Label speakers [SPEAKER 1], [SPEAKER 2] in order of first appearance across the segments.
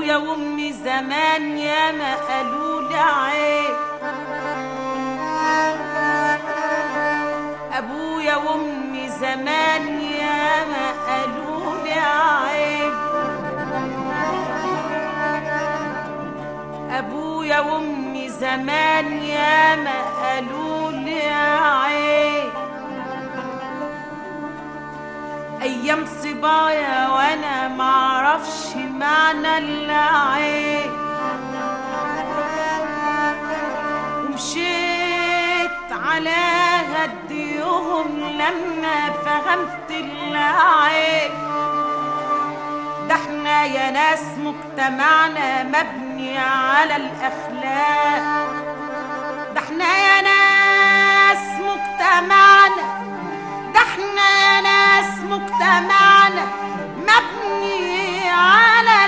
[SPEAKER 1] ابويا وامي زمان ياما قالوا لي عيب، ابويا وامي زمان ياما قالوا لي عيب، ابويا وامي زمان ياما قالوا لي عيب، ايام صبايا وانا معرفش معنى العيب، ومشيت على هديهم لما فهمت العيب. ده احنا يا ناس مجتمعنا مبني على الاخلاق، ده احنا يا ناس مجتمعنا، ده احنا يا ناس مجتمعنا مبني على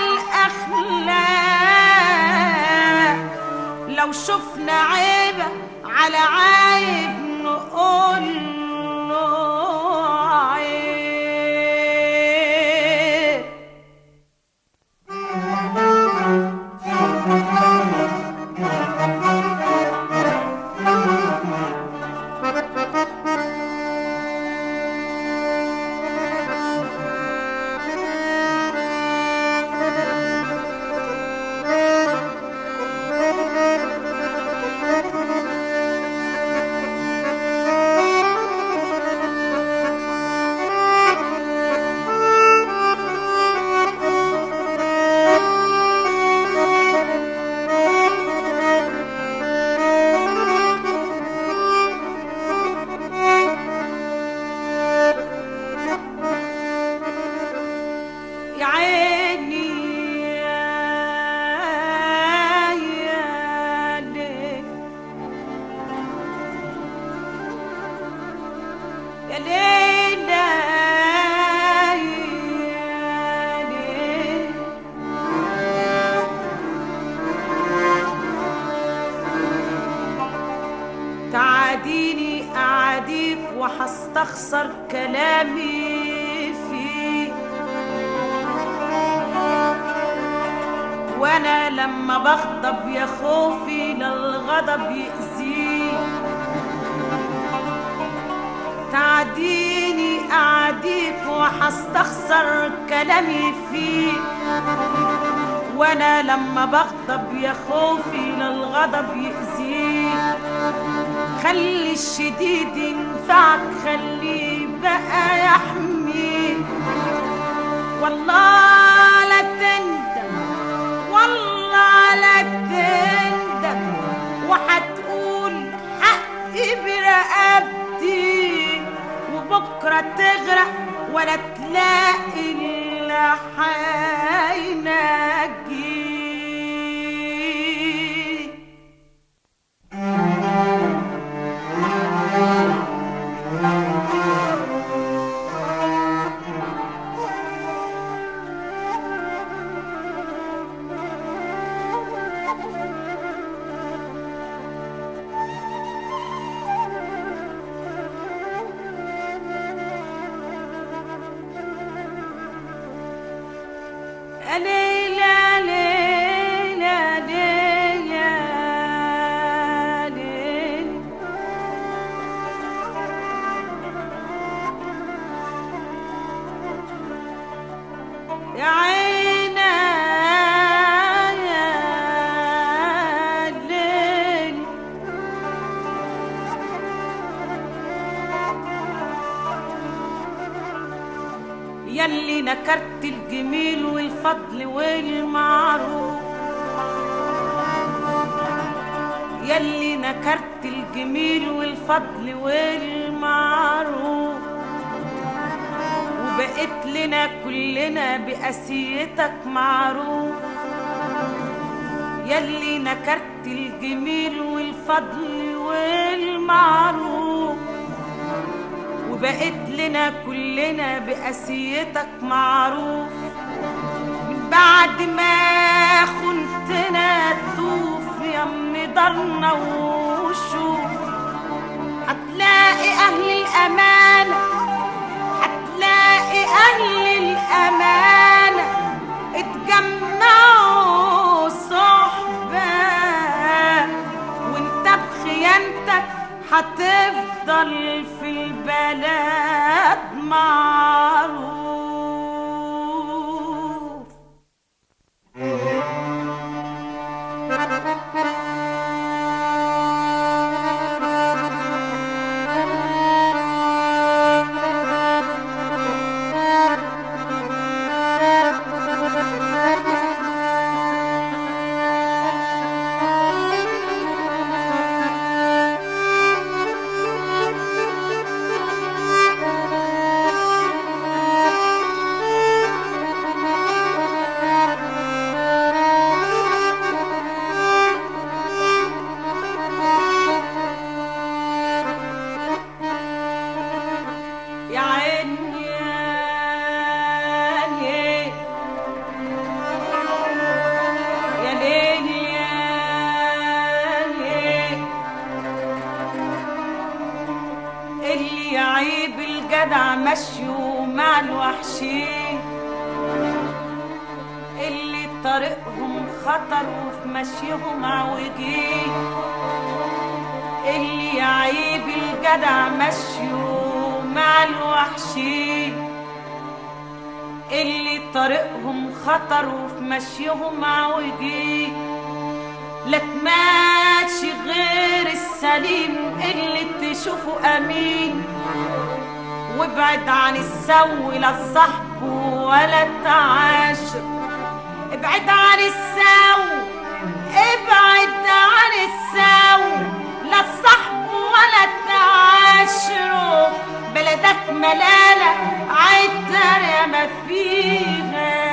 [SPEAKER 1] الاخلاق. لو شفنا عيبة على عيب نقول تعاديني أعاديك وحستخسر كلامي فيك، وانا لما بغضب يا خوفي للغضب يأذيك. تعاديني أعاديك وحستخسر كلامي فيك، وانا لما بغضب يا خوفي للغضب يأذيك. خلي الشديد ينفعك، خليه بقى يحميك، والله لا تندم، والله لا تندم، وهتقول حقي برقبتي، وبكرة تغرق ولا تلاقي اللي حينجيك. يلي نكرت الجميل والفضل والمعروف، يلي نكرت الجميل والفضل والمعروف، وبقيت لنا كلنا بقاسيتك معروف. يلي نكرت الجميل والفضل والمعروف، وبقيت لنا كلنا بقاسيتك معروف. من بعد ما خنتنا تطوف يم دارنا وشوف، هتلاقي أهل الأمانة، هتلاقي أهل الأمانة اتجمعوا مشيوا مع الوحشين، اللي طريقهم خطر وفي مشيهم عوجين، اللي يعيب الجدع مشيوا مع الوحشين، اللي طريقهم خطر وفي مشيهم عوجين. لك ماشي غير السليم اللي تشوفه امين، وابعد عن السو لا الصحب ولا التعاشر. ابعد عن السو، ابعد عن السو لا الصحب ولا التعاشر. بلدك ملالة عالدرة ما فيها